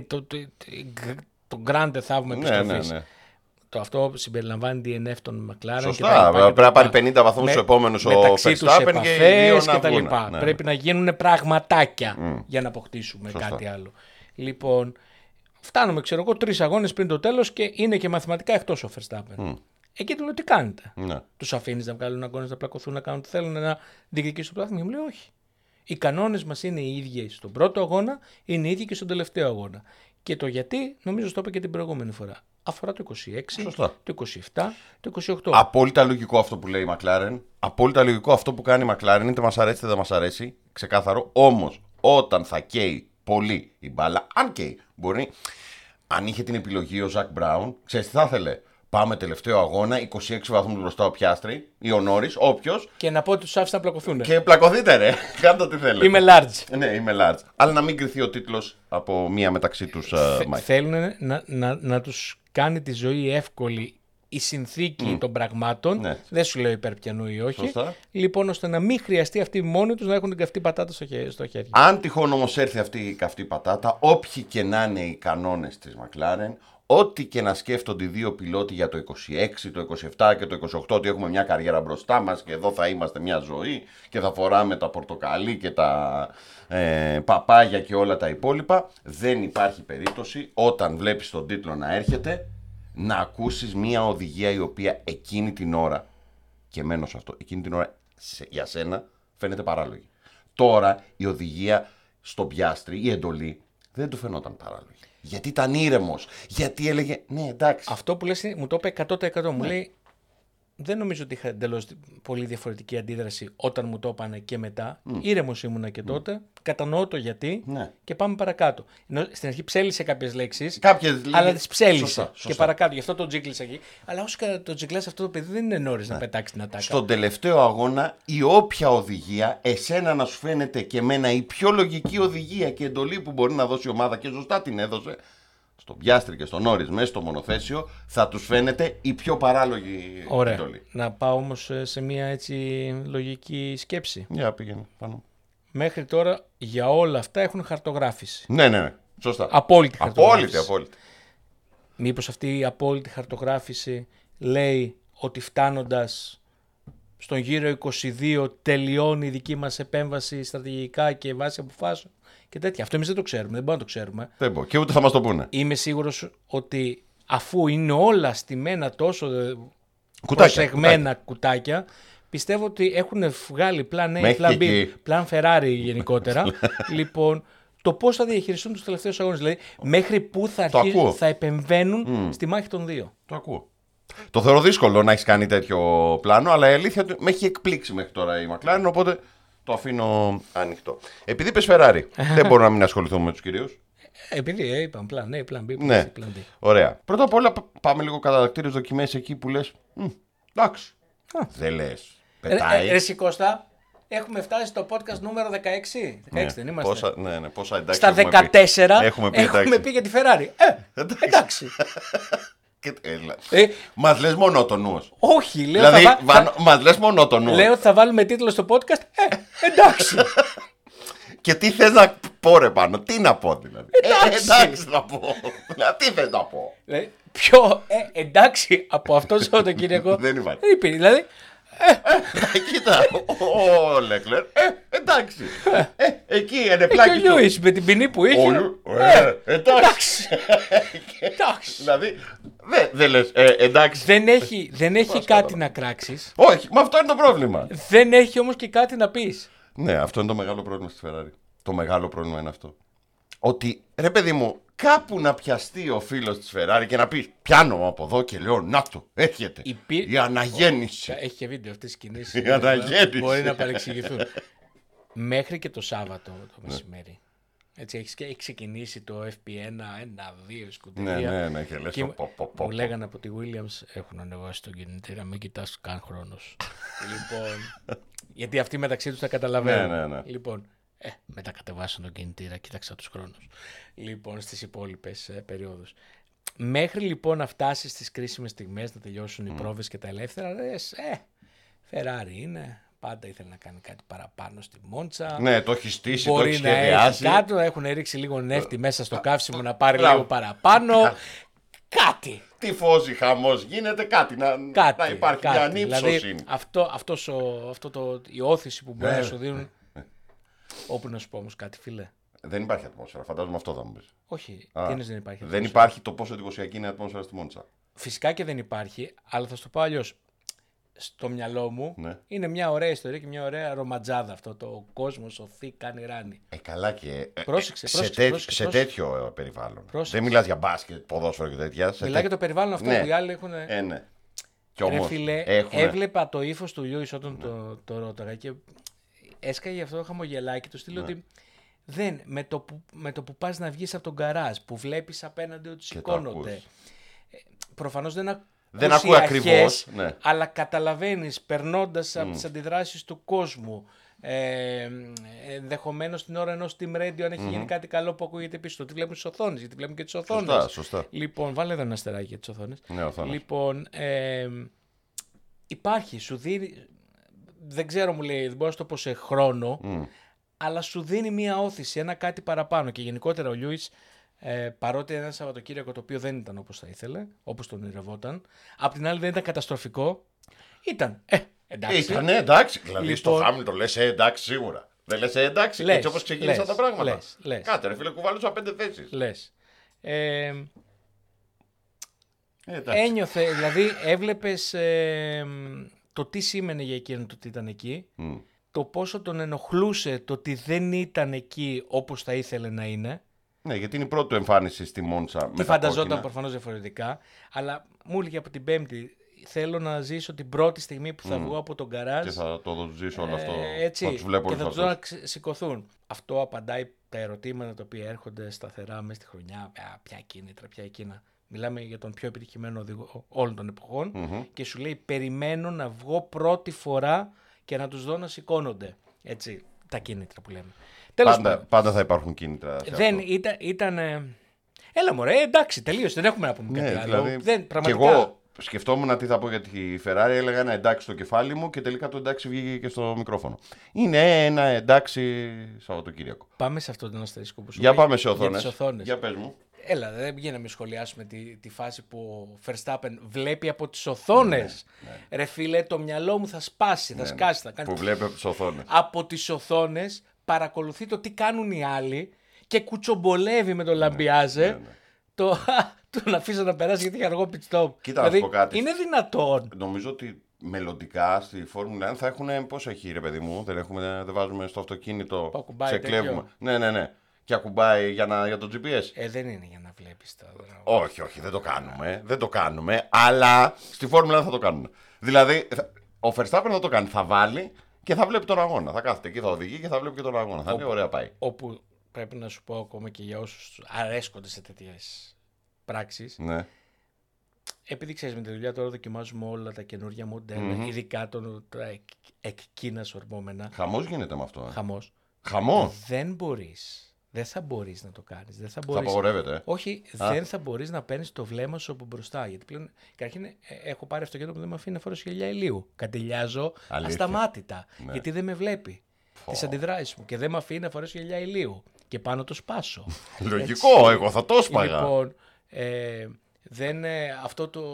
το grande θαύμα επιστροφής. Ναι. Το αυτό συμπεριλαμβάνει DNF των McLaren. Σωστά, πρέπει να πάρει 50 βαθμούς στους επόμενους ο Verstappen και τα λοιπά. Ναι. Πρέπει να γίνουν πραγματάκια για να αποκτήσουμε κάτι άλλο. Λοιπόν, φτάνουμε, 3 αγώνες πριν το τέλος και είναι και μαθηματικά εκτός ο Verstappen. Εκεί του λέω τι κάνετε. Ναι. Τους αφήνεις να βγάλουν αγώνες, να πλακωθούν, να κάνουν τι θέλουν, να διεκδικήσουν το πρωτάθλημα. Και μου λέει όχι. Οι κανόνες μας είναι οι ίδιοι στον πρώτο αγώνα, είναι οι ίδιοι και στον τελευταίο αγώνα. Και το γιατί, νομίζω το είπα και την προηγούμενη φορά. Αφορά το 26, Σωστά. το 27, το 28. Απόλυτα λογικό αυτό που λέει η McLaren. Απόλυτα λογικό αυτό που κάνει η McLaren. Είτε μας αρέσει είτε δεν μας αρέσει. Ξεκάθαρο. Όμως, όταν θα καίει πολύ η μπάλα, αν καίει, μπορεί. Αν είχε την επιλογή ο Ζακ Μπράουν, ξέρεις τι θα ήθελε? Πάμε τελευταίο αγώνα, 26 βαθμούς μπροστά ο Πιάστρι ή ο Νόρις, όποιος. Και να πω ότι τους άφησα να πλακωθούν. Και πλακωθείτε, ρε. Κάντε ό,τι θέλετε. Είμαι large. Ναι, είμαι large. Αλλά να μην κρυθεί ο τίτλος από μία μεταξύ τους μάχη. Θέλουν να τους κάνει τη ζωή εύκολη η συνθήκη των πραγμάτων. Ναι. Δεν σου λέω υπερπιανού ή όχι. Σωστά. Λοιπόν, ώστε να μην χρειαστεί αυτοί μόνοι τους να έχουν την καυτή πατάτα στο χέρι. Αν τυχόν όμως έρθει αυτή η καυτή πατάτα, όποιοι και να είναι οι κανόνες της McLaren, ό,τι και να σκέφτονται οι δύο πιλότοι για το 26, το 27 και το 28, ότι έχουμε μια καριέρα μπροστά μας και εδώ θα είμαστε μια ζωή και θα φοράμε τα πορτοκαλί και τα παπάγια και όλα τα υπόλοιπα, δεν υπάρχει περίπτωση όταν βλέπεις τον τίτλο να έρχεται να ακούσεις μια οδηγία η οποία εκείνη την ώρα, και μένω σε αυτό, εκείνη την ώρα για σένα φαίνεται παράλογη. Τώρα η οδηγία στο Πιάστρι, η εντολή, δεν του φαινόταν παράλογη. Γιατί ήταν ήρεμος, γιατί έλεγε ναι εντάξει. Αυτό που λες μου το είπε 100%. Μου λέει δεν νομίζω ότι είχα εντελώς πολύ διαφορετική αντίδραση όταν μου το είπανε και μετά. Ήρεμος ήμουνα και τότε. Κατανοώ το γιατί και πάμε παρακάτω. Ενώ στην αρχή ψέλισε κάποιες λέξεις, αλλά τις ψέλισε σωστά. και παρακάτω. Γι' αυτό το τζίγκλισα εκεί. Αλλά όσο το τζιγκλάς αυτό το παιδί δεν είναι νωρίς να πετάξει την ατάκα. Στον τελευταίο αγώνα, η όποια οδηγία, εσένα να σου φαίνεται και εμένα η πιο λογική οδηγία και εντολή που μπορεί να δώσει η ομάδα και σωστά την έδωσε, στον Πιάστρι και στον Νόρις μέσα στο μονοθέσιο, θα τους φαίνεται η πιο παράλογη εντολή. Να πάω όμως σε μια έτσι λογική σκέψη. Για πήγαινε πάνω. Μέχρι τώρα για όλα αυτά έχουν χαρτογράφηση. Ναι. Σωστά. Απόλυτη χαρτογράφηση. Απόλυτη. Μήπως αυτή η απόλυτη χαρτογράφηση λέει ότι φτάνοντας στον γύρο 22 τελειώνει η δική μας επέμβαση στρατηγικά και βάση αποφάσεων και τέτοια. Αυτό εμείς δεν το ξέρουμε, δεν μπορούμε να το ξέρουμε. Δεν μπορώ. Και ούτε θα μας το πούνε. Είμαι σίγουρος ότι αφού είναι όλα στημένα τόσο Κουτάκια. κουτάκια, πιστεύω ότι έχουν βγάλει πλάν A, πλάν B, πλάν Ferrari γενικότερα. Λοιπόν, το πώς θα διαχειριστούν τους τελευταίους αγώνες. Δηλαδή, μέχρι πού θα επεμβαίνουν στη μάχη των δύο. Το ακούω. Το θεωρώ δύσκολο να έχει κάνει τέτοιο πλάνο, αλλά η αλήθεια με έχει εκπλήξει μέχρι τώρα η McLaren, οπότε το αφήνω ανοιχτό. Επειδή είπες Ferrari, δεν μπορώ να μην ασχοληθούμε με τους κυρίους. Επειδή είπαμε πλάν A, πλάν B, Ναι, πλάν D. ωραία. Πρώτα απ' όλα πάμε λίγο καταδακτήριες δοκιμές εκεί που λες, εντάξει, δεν λες, πετάει. Εσύ Κώστα, έχουμε φτάσει στο podcast νούμερο 16. 16 δεν είμαστε. Πόσα εντάξει. Στα 14 έχουμε πει για τη Ferrari. Εντάξει. Μας λες μονότονος. Όχι, λέω. Δηλαδή, μας λες μονότονος. Λέω ότι θα βάλουμε τίτλο στο podcast. Εντάξει. Και τι θες να πω ρε πάνω, τι να πω δηλαδή. Εντάξει να πω. Τι θες να πω. Πιο εντάξει από αυτό το Σαββατοκύριακο. Δεν υπάρχει. Δηλαδή. Κοίτα, ο Λέκλερ, εντάξει. Εκεί είναι Και πλάκι ο Λιούις με την ποινή που είχε. Εντάξει. Δηλαδή, δεν λες, εντάξει. Δεν έχει κάτι να κράξεις. Όχι, μα αυτό είναι το πρόβλημα. Δεν έχει όμως και κάτι να πεις. Ναι, αυτό είναι το μεγάλο πρόβλημα στη Ferrari. Το μεγάλο πρόβλημα είναι αυτό. Ότι, ρε παιδί μου, κάπου να πιαστεί ο φίλος της Ferrari και να πει πιάνω από εδώ και λέω να το, έρχεται η αναγέννηση. Έχει και βίντεο αυτές τις κινήσεις. Η αναγέννηση. Μπορεί να παρεξηγηθούν. Μέχρι και το Σάββατο το μεσημέρι. Έτσι, έχει ξεκινήσει το FP1, 1-2 σκουτέρια. Ναι, και λες μου λέγανε από τη Williams έχουν ανεβάσει τον κινητήρα, μην κοιτάς καν χρόνος. Λοιπόν, γιατί αυτοί μεταξύ τους τα καταλαβαίνουν. Ναι. Λοιπόν, μετακατεβάσαν τον κινητήρα, κοίταξα τους χρόνους. Λοιπόν, στις υπόλοιπες περιόδους. Μέχρι λοιπόν να φτάσει στις κρίσιμες στιγμές, να τελειώσουν οι πρόβες και τα ελεύθερα, Ferrari είναι. Πάντα ήθελε να κάνει κάτι παραπάνω στη Μόντσα. Ναι, το έχει στήσει, μπορεί το έχει να σχεδιάσει. έχει κάτω, έχουν ρίξει λίγο νεύτη μέσα στο καύσιμο να πάρει λίγο παραπάνω. Κάτι. Τυφώζει, χαμός, γίνεται κάτι. Να υπάρχει μια ανύψωση. Δηλαδή, η όθηση που μπορεί να σου δίνουν. Όπου να σου πω όμως κάτι, φίλε. Δεν υπάρχει ατμόσφαιρα, φαντάζομαι αυτό θα μου πεις. Όχι, τι είναι δεν υπάρχει. Δεν υπάρχει το πόσο εντυπωσιακή είναι η ατμόσφαιρα στη Μόντσα. Φυσικά και δεν υπάρχει, αλλά θα σου το πω αλλιώς. Στο μυαλό μου είναι μια ωραία ιστορία και μια ωραία ρομαντζάδα αυτό. Το κόσμο σωθεί, κάνει ράνι. Καλά και. Πρόσεξε. Σε τέτοιο περιβάλλον. Δεν μιλάς για μπάσκετ, ποδόσφαιρο και τέτοια. Μιλάει για το περιβάλλον αυτό που οι άλλοι έχουν. Ναι. Και όμως, έβλεπα το ύφος του Λιούις όταν το ρώταγα και έσκαγε αυτό το χαμογελάκι του στείλω ότι με το που πας να βγεις από τον γκαράζ, που βλέπεις απέναντι ότι σηκώνονται. Προφανώς δεν ακούει ακριβώς, αλλά καταλαβαίνεις περνώντας από τις αντιδράσεις του κόσμου. Ενδεχομένως την ώρα ενός team radio, αν έχει γίνει κάτι καλό που ακούγεται πίσω του. Τι βλέπουν τις οθόνες, γιατί βλέπουν και τις οθόνες. Σωστά. Λοιπόν, βάλε εδώ ένα αστεράκι για τις οθόνες. Ναι, οθόνες. Λοιπόν, υπάρχει, σου δίνει. Δεν ξέρω, μου λέει, δεν μπορώ να σου το πω σε χρόνο, αλλά σου δίνει μια όθηση, ένα κάτι παραπάνω. Και γενικότερα ο Λιούις, παρότι ένα Σαββατοκύριακο το οποίο δεν ήταν όπως θα ήθελε, όπως τον ονειρευόταν, απ' την άλλη δεν ήταν καταστροφικό, ήταν εντάξει. Ήταν εντάξει, δηλαδή λοιπόν, στο Χάμιλτον λες εντάξει σίγουρα. Δεν λες εντάξει, έτσι όπως ξεκίνησαν τα πράγματα. Κάτε ρε φίλε, κουβάλουσα 5 θέσεις. Λες. Ένιωθε, δηλαδή έβλεπες το τι σήμαινε για εκείνο το ότι ήταν εκεί, το πόσο τον ενοχλούσε το ότι δεν ήταν εκεί όπως θα ήθελε να είναι. Ναι, γιατί είναι η πρώτη του εμφάνιση στη Μόντσα. Τι φανταζόταν προφανώς διαφορετικά, αλλά μου έλεγε από την Πέμπτη, θέλω να ζήσω την πρώτη στιγμή που θα βγω από τον γκαράζ. Και θα το ζήσω όλο αυτό. Έτσι, θα τους βλέπω και θα τους δω να σηκωθούν. Αυτό απαντάει τα ερωτήματα τα οποία έρχονται σταθερά μέσα στη χρονιά. Ποια κίνητρα, ποια εκείνα. Μιλάμε για τον πιο επιτυχημένο οδηγό όλων των εποχών και σου λέει περιμένω να βγω πρώτη φορά και να τους δω να σηκώνονται. Έτσι, τα κίνητρα που λέμε. Πάντα θα υπάρχουν κίνητρα. Δεν ήταν. Έλα μωρέ, εντάξει, τελείωσε. Δεν έχουμε να πούμε κάτι άλλο. Δηλαδή, Πραγματικά. Και εγώ σκεφτόμουν τι θα πω για τη Ferrari, έλεγα ένα εντάξει στο κεφάλι μου και τελικά το εντάξει βγήκε και στο μικρόφωνο. Είναι ένα εντάξει Σαββατοκύριακο. Πάμε σε αυτό τον αστερίσκο που σου Για λέει, πάμε σε για τις οθόνες. Για πες μου. Έλα, δεν βγαίνει να μην σχολιάσουμε τη φάση που ο Verstappen βλέπει από τις οθόνες. Ναι. Ρε φίλε, το μυαλό μου θα σπάσει, θα σκάσει, θα κάνει. Που βλέπει από τις οθόνες. Από τις οθόνες παρακολουθεί το τι κάνουν οι άλλοι και κουτσομπολεύει με τον Λαμπιάζε. Τον αφήσω να περάσει γιατί είχε αργό pit stop. Κοίτα, να σου πω κάτι. Είναι δυνατόν. Νομίζω ότι μελλοντικά στη Φόρμουλα 1 θα έχουν. Πόσο έχει, ρε παιδί μου, δεν βάζουμε στο αυτοκίνητο. Σε κλέβουμε. Ναι. Και ακουμπάει για το GPS. Δεν είναι για να βλέπεις τα δρόμια. Όχι, δεν το κάνουμε. Αλλά στη Φόρμουλα 1 θα το κάνουμε. Δηλαδή, ο Verstappen θα το κάνει. Θα βάλει και θα βλέπει τον αγώνα. Θα κάθεται εκεί, θα οδηγεί και θα βλέπει και τον αγώνα. Θα είναι ωραία πάει. Όπου πρέπει να σου πω ακόμα και για όσους αρέσκονται σε τέτοιες πράξεις. Ναι. Επειδή ξέρεις, με τη δουλειά τώρα δοκιμάζουμε όλα τα καινούργια μοντέλα, ειδικά τα εκ Κίνας ορμόμενα. Χαμός γίνεται με αυτό. Χαμός. Δεν θα μπορείς να το κάνεις. Θα απαγορεύεται. Όχι, δεν θα μπορείς να παίρνεις το βλέμμα σου από μπροστά. Γιατί πλέον, καταρχήν, έχω πάρει αυτοκίνητο που δεν με αφήνει να φορέσω γυαλιά ηλίου. Κατηλιάζω ασταμάτητα. Ναι. Γιατί δεν με βλέπει τις αντιδράσεις μου και δεν με αφήνει να φορέσω γυαλιά ηλίου. Και πάνω το σπάσω. Λογικό, εγώ θα το σπάγα. Λοιπόν, αυτό το.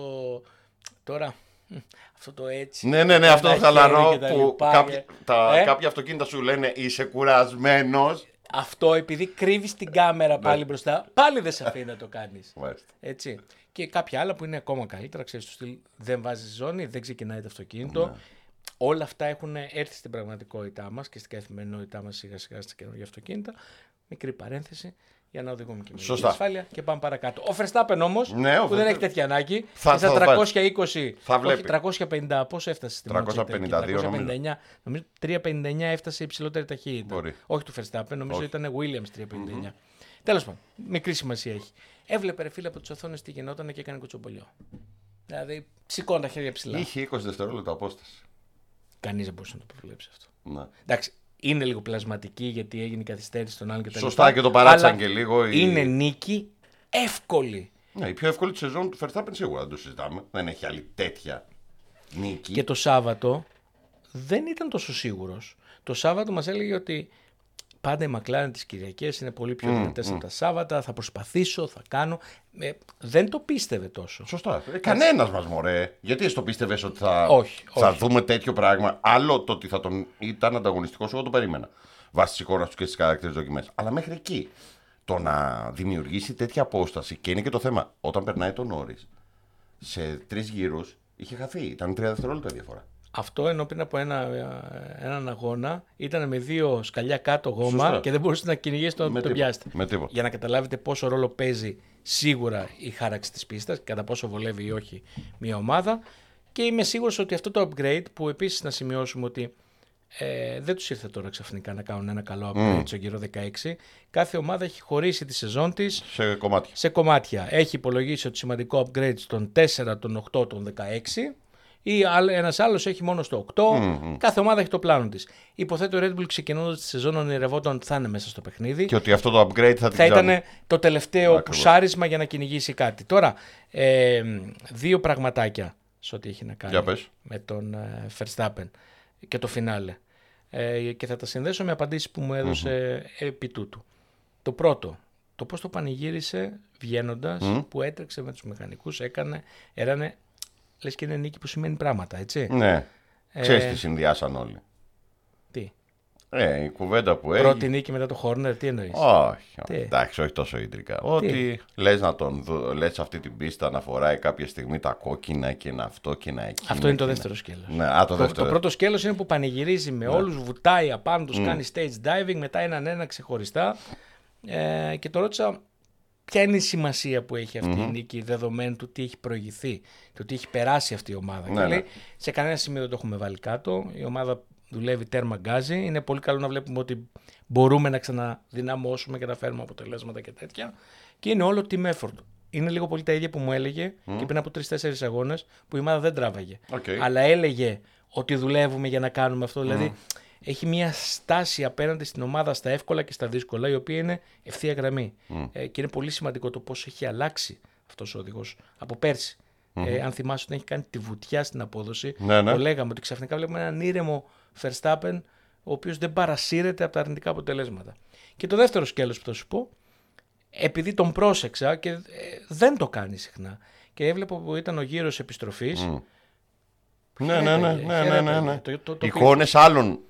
Τώρα. Αυτό το έτσι. Ναι, αυτό το χαλαρό που κάποια αυτοκίνητα σου λένε είσαι κουρασμένος. Αυτό επειδή κρύβεις την κάμερα πάλι μπροστά, πάλι δεν σε αφήνει να το κάνεις. Έτσι. Και κάποια άλλα που είναι ακόμα καλύτερα, ξέρεις, του στυλ δεν βάζεις ζώνη, δεν ξεκινάει το αυτοκίνητο. Ναι. Όλα αυτά έχουν έρθει στην πραγματικότητά μας και στην καθημερινότητά μας σιγά σιγά στα καινούργια αυτοκίνητα. Μικρή παρένθεση για να οδηγούμε και με ασφάλεια και πάμε παρακάτω. Ο Verstappen όμως, που δεν έχει τέτοια ανάγκη, στα 320, όχι 350, πόσο έφτασε στην 352 νομίζω 359 έφτασε η υψηλότερη ταχύτητα. Όχι του Verstappen, νομίζω ήταν Williams 359. Τέλος πάντων, μικρή σημασία έχει. Έβλεπε ρε φίλε από τις οθόνες τι γινόταν και έκανε κουτσομπολιό. Δηλαδή, σηκώνει τα χέρια ψηλά. Είχε 20 δευτερόλεπτα απόσταση. Κανείς δεν μπορούσε να το προβλέψει αυτό. Ναι. Εντάξει, είναι λίγο πλασματική γιατί έγινε η καθυστέρηση των άλλων και τα σωστά και το παράτησαν και λίγο. Είναι νίκη εύκολη. Ναι, η πιο εύκολη τη σεζόν του Verstappen σίγουρα δεν το συζητάμε. Δεν έχει άλλη τέτοια νίκη. Και το Σάββατο δεν ήταν τόσο σίγουρος. Το Σάββατο μας έλεγε ότι πάντα οι McLaren τις Κυριακές είναι πολύ πιο δυνατές από τα Σάββατα. Θα προσπαθήσω, θα κάνω. Δεν το πίστευε τόσο. Σωστά. Κανένας μας μωρέ. Γιατί εσύ το πίστευες ότι θα δούμε τέτοιο πράγμα. Άλλο το ότι θα ήταν ανταγωνιστικός, εγώ το περίμενα. Βάσει τη εικόνα του και στις χαρακτήρες δοκιμές. Αλλά μέχρι εκεί. Το να δημιουργήσει τέτοια απόσταση και είναι και το θέμα. Όταν περνάει τον Norris σε 3 γύρους είχε χαθεί. Ήταν 3 δευτερόλεπτα διαφορά. Αυτό ενώ πριν από έναν αγώνα ήταν με 2 σκαλιά κάτω γόμα. Σωστά. Και δεν μπορούσε να κυνηγήσει τον πιάστη. Για να καταλάβετε πόσο ρόλο παίζει σίγουρα η χάραξη της πίστας, κατά πόσο βολεύει ή όχι μια ομάδα. Και είμαι σίγουρος ότι αυτό το upgrade, που επίσης να σημειώσουμε ότι δεν τους ήρθε τώρα ξαφνικά να κάνουν ένα καλό upgrade στον γύρο 16. Κάθε ομάδα έχει χωρίσει τη σεζόν της σε κομμάτια. Έχει υπολογίσει ότι σημαντικό upgrade στον 4, τον 8, τον 16. Ή ένας άλλος έχει μόνο στο 8. Κάθε ομάδα έχει το πλάνο της. Υποθέτω ο Red Bull ξεκινώντας τη σεζόν ονειρευόταν ότι θα είναι μέσα στο παιχνίδι. Και ότι αυτό το upgrade θα ήταν το τελευταίο πουσάρισμα για να κυνηγήσει κάτι. Τώρα, 2 πραγματάκια σε ό,τι έχει να κάνει με τον Verstappen και το φινάλε. Και θα τα συνδέσω με απαντήσεις που μου έδωσε επί τούτου. Το πρώτο, το πώς το πανηγύρισε βγαίνοντας, που έτρεξε με τους μηχανικούς, έρανε. Λες και είναι νίκη που σημαίνει πράγματα, έτσι. Ναι. Ξέρεις τι συνδυάσαν όλοι. Τι. Η κουβέντα που έγινε. Πρώτη νίκη μετά το Horner, τι εννοείς. Όχι. Εντάξει, όχι τόσο ίντρικα. Ότι λες να τον λες αυτή την πίστα να φοράει κάποια στιγμή τα κόκκινα και να αυτό και να εκείνο. Αυτό είναι το δεύτερο σκέλος. Ναι, το πρώτο σκέλος είναι που πανηγυρίζει με όλους, βουτάει απάνω τους, κάνει stage diving, μετά έναν ξεχωριστά. Και το ρώτησα. Ποια είναι η σημασία που έχει αυτή η νίκη δεδομένου του τι έχει προηγηθεί, το τι έχει περάσει αυτή η ομάδα. Ναι, λέει, σε κανένα σημείο δεν το έχουμε βάλει κάτω. Η ομάδα δουλεύει τέρμα γκάζι. Είναι πολύ καλό να βλέπουμε ότι μπορούμε να ξαναδυναμώσουμε και να φέρουμε αποτελέσματα και τέτοια. Και είναι όλο team effort. Είναι λίγο πολύ τα ίδια που μου έλεγε και πριν από 3-4 αγώνες που η ομάδα δεν τράβαγε. Αλλά έλεγε ότι δουλεύουμε για να κάνουμε αυτό. Δηλαδή έχει μια στάση απέναντι στην ομάδα στα εύκολα και στα δύσκολα, η οποία είναι ευθεία γραμμή. Και είναι πολύ σημαντικό το πώς έχει αλλάξει αυτός ο οδηγός από πέρσι. Αν θυμάσαι ότι έχει κάνει τη βουτιά στην απόδοση, Ναι. το λέγαμε ότι ξαφνικά βλέπουμε έναν ήρεμο Verstappen, ο οποίος δεν παρασύρεται από τα αρνητικά αποτελέσματα. Και το δεύτερο σκέλος που θα σου πω, επειδή τον πρόσεξα και δεν το κάνει συχνά και έβλεπα που ήταν ο γύρος επιστροφής. Ναι. Εικόνες άλλων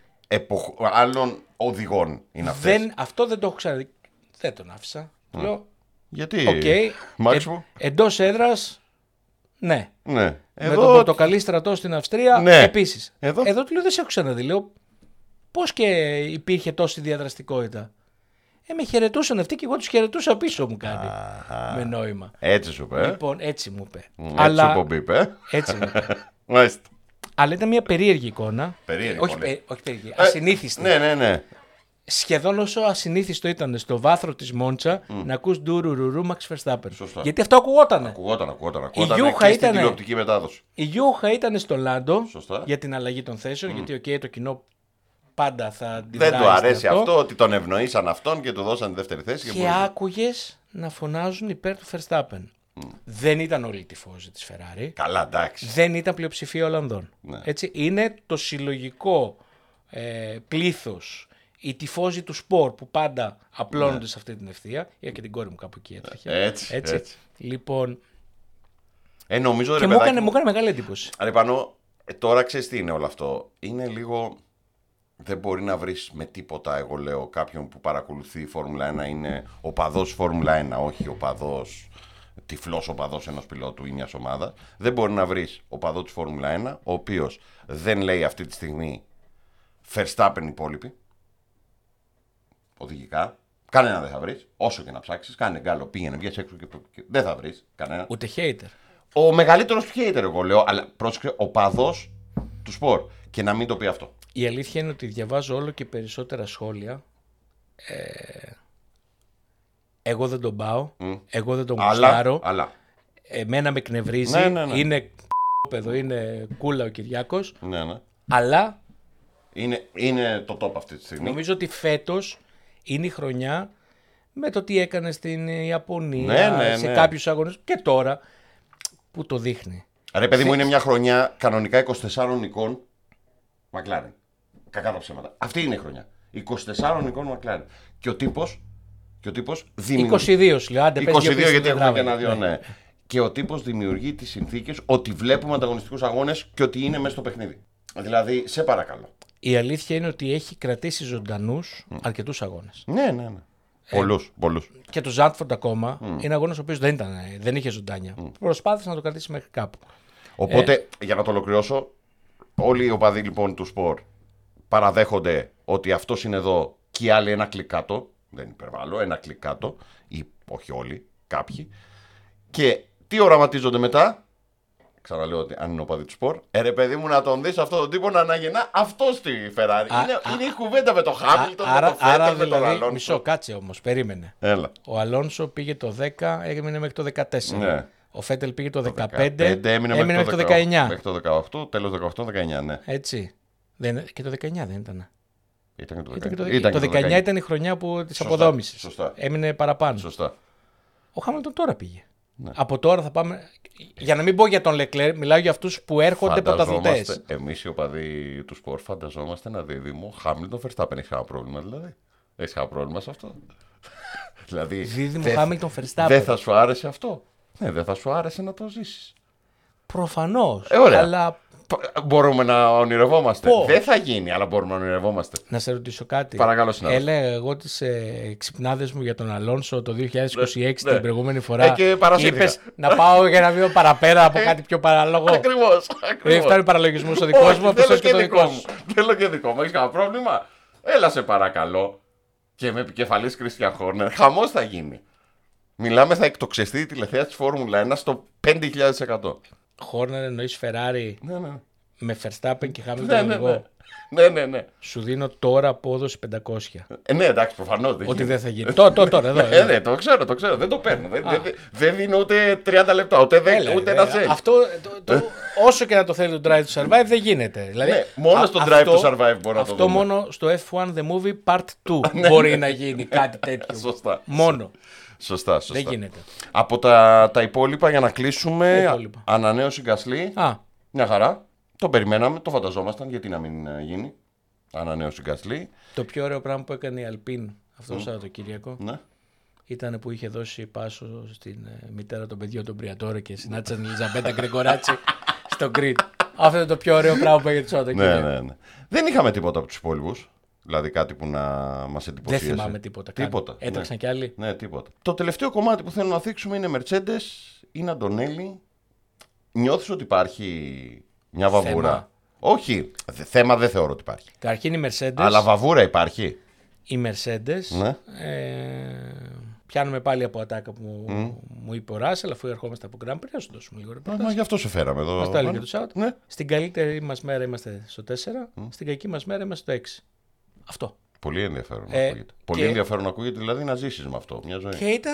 οδηγών είναι αυτές. Αυτό δεν το έχω ξαναδεί. Δεν τον άφησα. Λέω, Γιατί, okay, μου. Εντός έδρας, ναι. Ναι. Με τον πορτοκαλί στρατό στην Αυστρία, ναι. επίσης. Εδώ του λέω δεν σε έχω ξαναδεί. Λέω, πώς και υπήρχε τόση διαδραστικότητα. Με χαιρετούσαν αυτοί και εγώ τους χαιρετούσα πίσω μου κάτι. Με νόημα. Έτσι σου είπε. Λοιπόν, έτσι μου είπε. Έτσι μου είπε. Μάλιστα. Αλλά ήταν μια περίεργη εικόνα. Όχι περίεργη. Ασυνήθιστη. Ναι. Σχεδόν όσο ασυνήθιστο ήταν στο βάθρο της Μόντσα να ακούς ντουρουρουρού Max Verstappen. Σωστά. Γιατί αυτό ακουγότανε. Ακουγόταν. Η Γιούχα στην τηλεοπτική μετάδοση. Η Γιούχα ήταν στο Λάντο. Σωστά. Για την αλλαγή των θέσεων. Γιατί το κοινό πάντα θα αντιδράσει. Δεν του αρέσει αυτό, ότι τον ευνοήσαν αυτόν και του δώσαν τη δεύτερη θέση. Και άκουγες να φωνάζουν υπέρ του Verstappen. Δεν ήταν όλοι οι τυφώζοι της Ferrari. Καλά, εντάξει. Δεν ήταν πλειοψηφία Ολλανδών. Ναι. Έτσι, είναι το συλλογικό πλήθος, οι τυφώζοι του σπορ που πάντα απλώνονται σε αυτή την ευθεία. Είχα και την κόρη μου κάπου εκεί έτρεχε. Έτσι. Λοιπόν. Νομίζω, και μου έκανε μεγάλη εντύπωση. Ρε Πανώ, τώρα ξέρεις τι είναι όλο αυτό. Είναι λίγο. Δεν μπορεί να βρεις με τίποτα, εγώ λέω, κάποιον που παρακολουθεί η Φόρμουλα 1 είναι οπαδός Φόρμουλα 1, όχι οπαδός, τυφλός οπαδός ενός πιλότου ή μιας ομάδας. Δεν μπορεί να βρεις οπαδό της Φόρμουλα 1, ο οποίος δεν λέει αυτή τη στιγμή Verstappen υπόλοιποι, οδηγικά. Κανένα δεν θα βρεις, όσο και να ψάξεις. Κάνε γκάλο, πήγαινε, βγες έξω και δεν θα βρεις κανένα. Ούτε hater. Ο μεγαλύτερος hater, εγώ λέω, αλλά πρόσεξε, οπαδός του σπορ. Και να μην το πει αυτό. Η αλήθεια είναι ότι διαβάζω όλο και περισσότερα σχόλια. Εγώ δεν τον πάω. Εγώ δεν τον γουστάρω. Αλλά. Εμένα με εκνευρίζει. Ναι. Είναι παιδό, είναι κούλα ο Κυριάκος. Ναι. Αλλά. Είναι το top αυτή τη στιγμή. Νομίζω ότι φέτος είναι η χρονιά με το τι έκανε στην Ιαπωνία, σε κάποιους αγώνες και τώρα που το δείχνει. Ρε παιδί μου, είναι μια χρονιά κανονικά 24 νικών McLaren. Κακά τα ψέματα. Αυτή είναι η χρονιά. 24 νικών McLaren. Και ο τύπος δημιουργεί. 22 λέω, άντε 22 γιατί έχουμε και ένα-δύο, ναι. Και ο τύπος δημιουργεί τις συνθήκες ότι βλέπουμε ανταγωνιστικούς αγώνες και ότι είναι μέσα στο παιχνίδι. Δηλαδή, σε παρακαλώ. Η αλήθεια είναι ότι έχει κρατήσει ζωντανούς αρκετούς αγώνες. Ναι. Πολλούς. Και το Ζάντφορντ ακόμα είναι αγώνας ο οποίος δεν είχε ζωντάνια. Προσπάθησε να το κρατήσει μέχρι κάπου. Οπότε, για να το ολοκληρώσω, όλοι οι οπαδοί λοιπόν του σπορ παραδέχονται ότι αυτός είναι εδώ και οι άλλοι ένα κλικ κάτω. Δεν υπερβάλλω, ένα κλικ κάτω. Ή όχι όλοι, κάποιοι. Και τι οραματίζονται μετά. Ξαναλέω ότι αν είναι οπαδοί του σπορ. Ρε παιδί μου, να τον δεις αυτόν τον τύπο να αναγεννά αυτό στη Ferrari. Είναι η κουβέντα με το Χάμιλτον, με το Φέτελ, με τον Αλόνσο. Μισό, κάτσε όμως, περίμενε. Έλα. Ο Αλόνσο πήγε το 10, έμεινε μέχρι το 14. Ναι. Ο Φέτελ πήγε το 15, έμεινε μέχρι το 19. Μέχρι το 18, τέλος 18-19, ναι. Έτσι. Και το 19 δεν ήταν. Ήταν Το 19 ήταν η χρονιά της αποδόμησης. Σωστά. Έμεινε παραπάνω. Σωστά. Ο Χάμιλτον τώρα πήγε. Ναι. Από τώρα θα πάμε. Για να μην πω για τον Λεκλέρ, μιλάω για αυτούς που έρχονται πρωταθλητές. Εμείς οι οπαδοί του σπορ φανταζόμαστε ένα δίδυμο Χάμιλτον Verstappen. Έχει κανένα πρόβλημα δηλαδή? Έχει κανένα πρόβλημα σε αυτό? Δηλαδή, δίδυμο Χάμιλτον Verstappen. Δεν θα σου άρεσε αυτό? Ναι, δεν θα σου άρεσε να το ζήσεις? Προφανώς. Ωραία. Αλλά... Μπορούμε να ονειρευόμαστε. Δεν θα γίνει, αλλά μπορούμε να ονειρευόμαστε. Να σε ρωτήσω κάτι. Παρακαλώ, συνάδελφε. Έλεγα εγώ τις ξυπνάδες μου για τον Αλόνσο το 2026 την προηγούμενη φορά. Και είπες να πάω για ένα βήμα παραπέρα από κάτι πιο παράλογο. Ακριβώς. Δεν φτάνει παραλογισμό ο δικός μου, όπως και το δικό μου. Θέλω και δικό μου. Έχεις κανένα πρόβλημα? Έλα σε παρακαλώ. Και με επικεφαλής Christian Horner. Χαμός θα γίνει. Μιλάμε, θα εκτοξευτεί η τηλεθέαση της Φόρμουλα 1 στο 5.000%. Χόρνερ εννοείς Ferrari με Verstappen και Hamilton οδηγό. Ναι. Σου δίνω τώρα απόδοση 500. Ναι, εντάξει, προφανώς. Ότι δεν θα γίνει. Τώρα, εδώ. Ναι, το ξέρω. Δεν το παίρνω. Δεν δίνω ούτε 30 λεπτά, ούτε ένα σέντ. Αυτό, όσο και να το θέλει το Drive to Survive, δεν γίνεται. Δηλαδή, μόνο στο Drive to Survive μπορεί να το δούμε. Αυτό μόνο στο F1 The Movie Part 2 μπορεί να γίνει κάτι τέτοιο. Σωστά. Μόνο. Σωστά. Δεν γίνεται. Από τα υπόλοιπα για να κλείσουμε, Τα υπόλοιπα. ανανέωση Γκασλί. Μια χαρά. Το περιμέναμε, το φανταζόμασταν, γιατί να μην γίνει. Ανανέωση Γκασλί. Το πιο ωραίο πράγμα που έκανε η Αλπίν αυτό το Σαββατοκύριακο Ναι. ήταν που είχε δώσει πάσο στην μητέρα των παιδιών των Μπριατόρε και συνάντησαν την Ελιζαμπέτα Γκρεγοράτσι στο grid. Αυτό είναι το πιο ωραίο πράγμα που έγινε το Σαββατοκύριακο. Ναι. Δεν είχαμε τίποτα από τους υπόλοιπους. Δηλαδή κάτι που να μας εντυπωσίασε. Δεν θυμάμαι τίποτα. Έτρεξαν κι άλλοι. Ναι, τίποτα. Το τελευταίο κομμάτι που θέλω να θίξουμε είναι Mercedes, είναι Αντωνέλη. Νιώθεις ότι υπάρχει μια βαβούρα? Θέμα. Όχι, θέμα δεν θεωρώ ότι υπάρχει. Καταρχήν η Mercedes. Αλλά βαβούρα υπάρχει. Η Mercedes. Ναι. Πιάνουμε πάλι από ατάκα που μου είπε ο Ράσελ, αφού ερχόμαστε από Grand Prix. Να σου δώσουμε λίγο ρεπορτάζ. Μα γι' αυτό σε φέραμε εδώ. Μας τα έλεγε το Σάββατο. Ναι. Στην καλύτερη μας μέρα είμαστε στο 4, στην κακή μας μέρα είμαστε στο 6. Αυτό. Πολύ ενδιαφέρον ακούγεται. Πολύ ενδιαφέρον ακούγεται, δηλαδή να ζήσεις με αυτό μια ζωή. Και ήταν.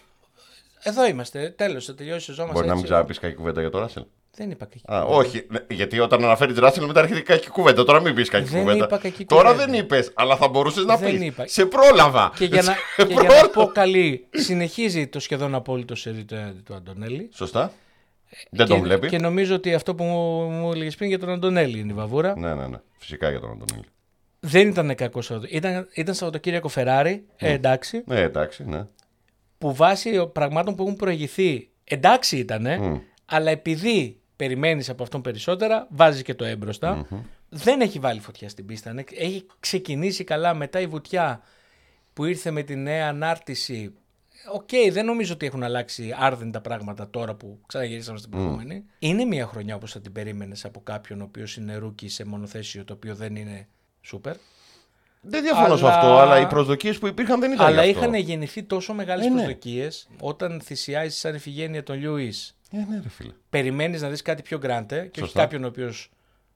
Εδώ είμαστε. Τέλος, θα τελειώσει η σεζόν μας. Μπορεί να μην ξαναπείς κακή κουβέντα για το Ράσελ. Δεν είπα κακή κουβέντα. Όχι, γιατί όταν αναφέρεις Ράσελ μετά έρχεται κακή κουβέντα. Τώρα μην πεις κακή δεν κουβέντα. Είπα κακή Τώρα κουβέντα. δεν είπες, αλλά θα μπορούσες να πεις. Είπα. Σε πρόλαβα. Και για να πω καλή, συνεχίζει το σχεδόν απόλυτο σερί του Αντωνέλη. Σωστά. Δεν τον βλέπει. Και νομίζω ότι αυτό που μου έλεγες πριν για τον Αντωνέλη είναι η βαβούρα. Ναι. Φυσικά για τον Αντωνέλη. Δεν ήταν κακό Σαββατοκύριακο. Ήταν Σαββατοκύριακο Φεράρι. Εντάξει. Εντάξει, ναι. Που βάσει πραγμάτων που έχουν προηγηθεί. Εντάξει ήτανε. Αλλά επειδή περιμένεις από αυτόν περισσότερα, βάζεις και το έμπροστα. Δεν έχει βάλει φωτιά στην πίστα. Έχει ξεκινήσει καλά μετά η βουτιά που ήρθε με τη νέα ανάρτηση. Δεν νομίζω ότι έχουν αλλάξει άρδεν τα πράγματα τώρα που ξαναγυρίσαμε στην προηγούμενη. Είναι μια χρονιά όπως θα την περίμενες από κάποιον ο οποίος είναι ρούκι σε μονοθέσιο το οποίο δεν είναι σούπερ. Δεν διαφωνώ σε αυτό, αλλά οι προσδοκίες που υπήρχαν δεν ήταν. Αλλά γι' αυτό. είχαν γεννηθεί τόσο μεγάλες προσδοκίες όταν θυσιάζεις σαν εφηγένεια τον Λιούις. Ναι, ρε φίλε. Περιμένεις να δεις κάτι πιο γκράντε και όχι κάποιον ο οποίος.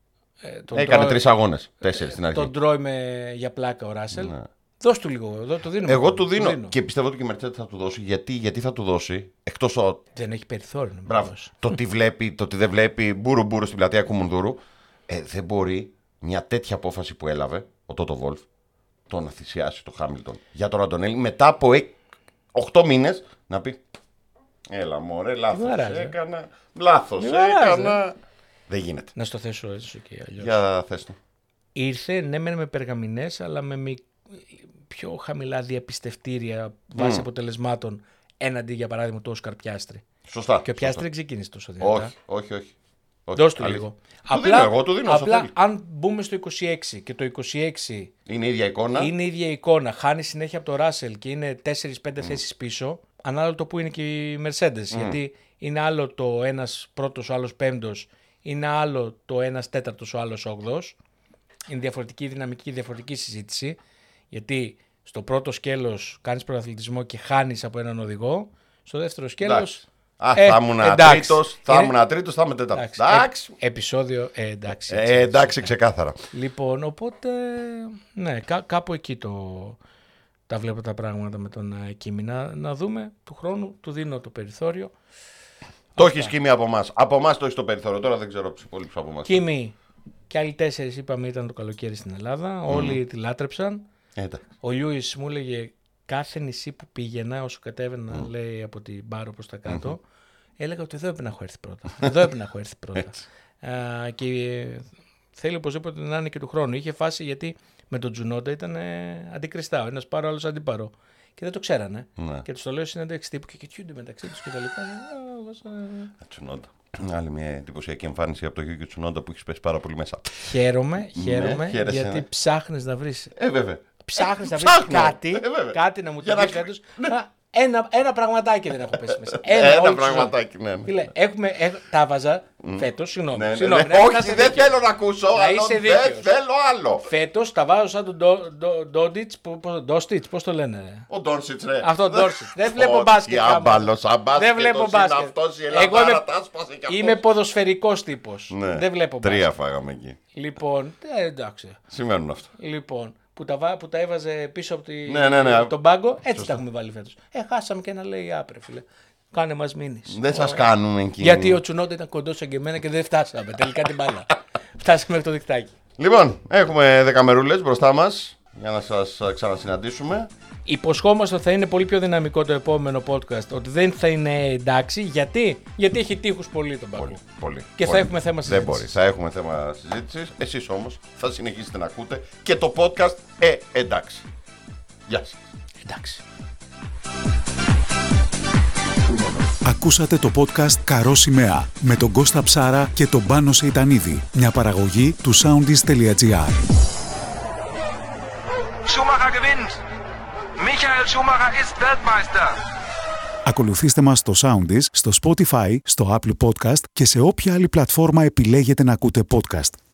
Έκανε 3 αγώνες, 4 στην αρχή. Τον τρώει για πλάκα ο Ράσελ. Ναι. Δώσ' του λίγο, εδώ το δίνω. Εγώ του δίνω. Και πιστεύω ότι και η Mercedes θα του δώσει. Γιατί θα του δώσει, εκτός ότι. Δεν έχει περιθώριο να Μπράβο. Το ότι δεν βλέπει μπουρου στην πλατεία Κουμουνδούρου. Δεν μπορεί μια τέτοια απόφαση που έλαβε ο Τότο Βολφ το να θυσιάσει το Χάμιλτον για τον Αντωνέλη μετά από 8 μήνες να πει έλα μωρέ, λάθος έκανα. Λάθος έκανα. Δεν γίνεται. Να στο θέσω έτσι και αλλιώς. Για θες το. Ήρθε ναι με περγαμηνές αλλά με πιο χαμηλά διαπιστευτήρια βάσει αποτελεσμάτων έναντι για παράδειγμα του Όσκαρ Πιάστρι. Σωστά. Και ο Πιάστρι δεν ξεκίνησε τόσο δυνατά. Όχι. Δώσ' του λίγο. Απλά αν μπούμε στο 26 και το 26 είναι η ίδια εικόνα. Χάνει συνέχεια από το Ράσελ και είναι 4-5 θέσεις πίσω, ανάλογα το που είναι και η Mercedes. Γιατί είναι άλλο το ένας πρώτος, ο άλλος πέμπτος, είναι άλλο το ένας τέταρτος, ο άλλος όγδος. Είναι διαφορετική δυναμική, διαφορετική συζήτηση. Γιατί στο πρώτο σκέλος κάνεις πρωταθλητισμό και χάνεις από έναν οδηγό. Στο δεύτερο σκέλος. Θα ήμουν τρίτος, θα είμαι τέταρτος. Εντάξει. Επεισόδιο, εντάξει. Εντάξει, ξεκάθαρα. Λοιπόν, οπότε, ναι, κάπου εκεί τα βλέπω τα πράγματα με τον Κίμη. Να δούμε του χρόνου, του δίνω το περιθώριο. Το έχεις Κίμη από εμάς. Από εμάς το έχεις το περιθώριο, τώρα δεν ξέρω τους υπόλοιπους από εμάς. Κίμη, και άλλοι 4 είπαμε ήταν το καλοκαίρι στην Ελλάδα. Όλοι τη λάτρεψαν. Ο Λιούις μου έλεγε κάθε νησί που πήγαινα, όσο κατέβαινα, λέει από την Μπάρο προς τα κάτω, έλεγα ότι εδώ έπρεπε να έχω έρθει πρώτα. Και θέλει οπωσδήποτε να είναι και του χρόνου. Είχε φάση γιατί με τον Τζουνόντα ήταν αντικριστά. Ο ένας πάρο, ο άλλος αντίπαρο. Και δεν το ξέρανε. Και τους το λέω συνέντευξη τύπου και κοιτούνται μεταξύ τους και τα λοιπά. Τσουνόντα. Άλλη μια εντυπωσιακή εμφάνιση από το Γιούκι Τσουνόντα που έχει πέσει πάρα πολύ μέσα. Χαίρομαι γιατί ψάχνεις να βρεις. Βέβαια. Ψάχνεις να βρεις κάτι να μου το πεις φέτος. Ένα πραγματάκι δεν έχω πέσει μέσα. Ένα πραγματάκι, ναι. Τα βάζα φέτος, συγγνώμη. Όχι, δεν θέλω να ακούσω, δεν θέλω άλλο. Φέτος τα βάζω σαν τον Ντόστιτς, πώς το λένε. Ο Ντόρσιτς, ρε. Αυτό ο Ντόρσιτς. Δεν βλέπω μπάσκετ. Δεν βλέπω μπάσκετ. Εγώ είμαι ποδοσφαιρικός τύπος. Δεν βλέπω μπάσκετ. 3 φάγαμε εκεί. Λοιπόν, εντάξει. Σημαίνουν αυτό. Λοιπόν. Που τα έβαζε πίσω από τον πάγκο, έτσι τα έχουμε βάλει φέτος. Χάσαμε και ένα λέει άπρε, φίλε. Κάνε μας μήνυς. Δεν σας κάνουμε εκεί. Γιατί ο Τσουνόντα ήταν κοντός σαν και εμένα και δεν φτάσαμε τελικά την μπάλα. Φτάσαμε μέχρι το δικτάκι. Λοιπόν, έχουμε 10 μερούλες μπροστά μας για να σας ξανασυναντήσουμε. Υποσχόμαστε ότι θα είναι πολύ πιο δυναμικό το επόμενο podcast, ότι δεν θα είναι εντάξει. Γιατί έχει τείχους πολύ τον Μπακού. Πολύ. Και θα έχουμε θέμα συζήτησης. Δεν μπορεί. Θα έχουμε θέμα συζήτησης. Εσείς όμως θα συνεχίσετε να ακούτε και το podcast. Εντάξει. Γεια σας. Εντάξει. Ακούσατε το podcast «Καρό Σημαία» με τον Κώστα Ψάρα και τον Πάνο Σεϊτανίδη. Μια παραγωγή του Soundist.gr. Schumacher gewinnt. Michael Schumacher ist Weltmeister. Ακολουθήστε μας στο Soundist, στο Spotify, στο Apple Podcast και σε όποια άλλη πλατφόρμα επιλέγετε να ακούτε podcast.